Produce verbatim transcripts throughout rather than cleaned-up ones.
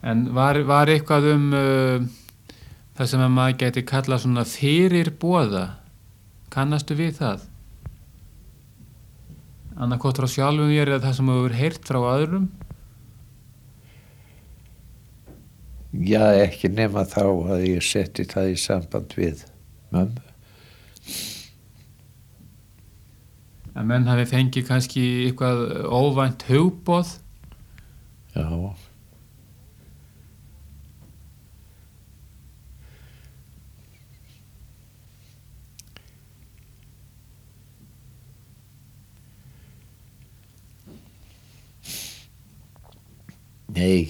En var, var eitthvað um uh, það sem að maður geti kallað svona fyrirboða? Kannastu við það? Annarkvort frá sjálfum þér eða það sem hefur heyrt frá öðrum? Já, ekki nema þá að ég setti það í samband við mömmu. Að menn hafi fengið kannski eitthvað óvænt hugboð? Já. Nei.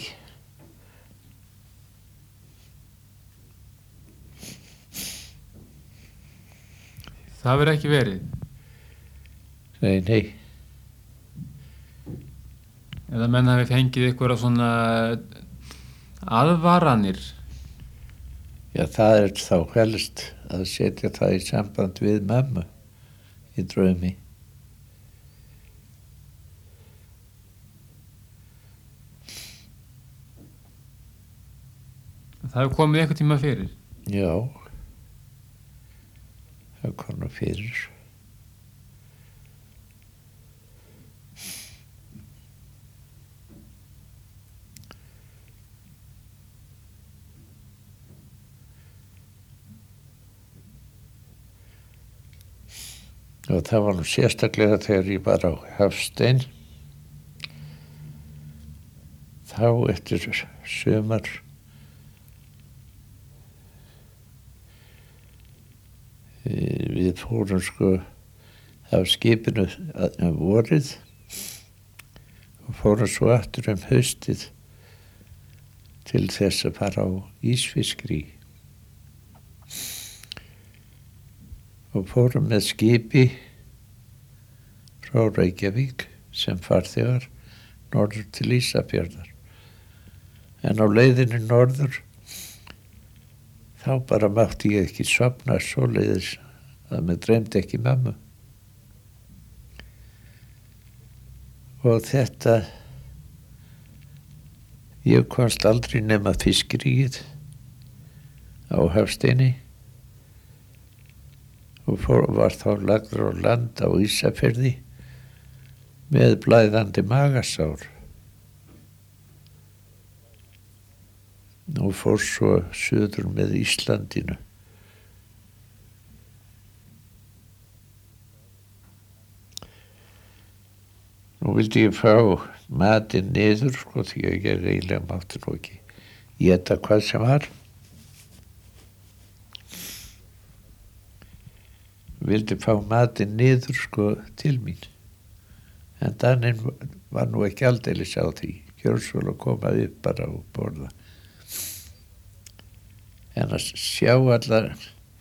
Það verður ekki verið? Nei, nei. Eða menn hafi fengið eitthvað svona aðvaranir? Já, það er þá helst að setja það í samband við mömmu í draumi. Það hefur komið eitthvað tíma fyrir? Já. Það kom nú fyrir. Og það var nú sérstaklega þegar ég var á Hafstein. Þá eftir sumar við fórum sko af skipinu um vorið og fórum svo aftur um haustið til þess að fara á ísfiskrí. Og fórum með skipi frá Reykjavík sem farþegar norður til Ísafjarðar. En á leiðinni norður þá bara mátti ég ekki sofna svoleiðis að mér dreymdi ekki mömmu. Og þetta, ég komst aldrei nema fiskiríið á Hafsteini og fór, var þá lagður á land á Ísafirði með blæðandi magasár. Og fór svo suður með Íslandinu. Nú vildi ég fá matinn niður, sko, því að ég eiginlega mátti nú ekki éta hvað sem var. Vildi fá matinn niður, sko, til mín. En Daninn var nú ekki aldeilis á því. Gjörðu svo að koma upp bara og borða. En að sjá allan,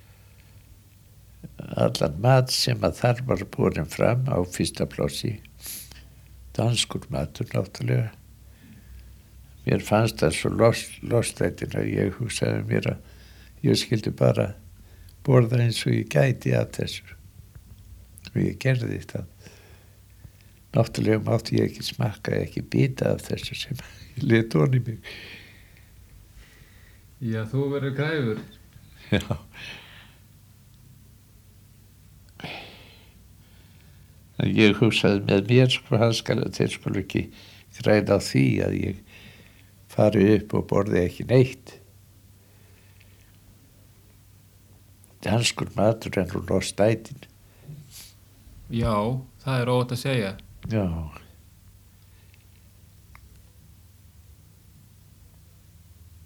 allan mat sem að þar var borin fram á fyrsta plássi, danskur matur náttúrulega. Mér fannst það svo lost, lostættin að ég hugsaði mér að ég skildi bara borða eins og ég gæti af þessu. Og ég gerði það. Náttúrulega mátti ég ekki smakka, ekki bita af þessu sem ég lét ofan í mig. Já, þú verður græfur. Já. Ég hugsaði með mér, sko, hann skal, þeir skulu ekki græða á því að ég fari upp og borði ekki neitt. Danskur matur en nú lostætin. Já, það er óvægt að segja. Já.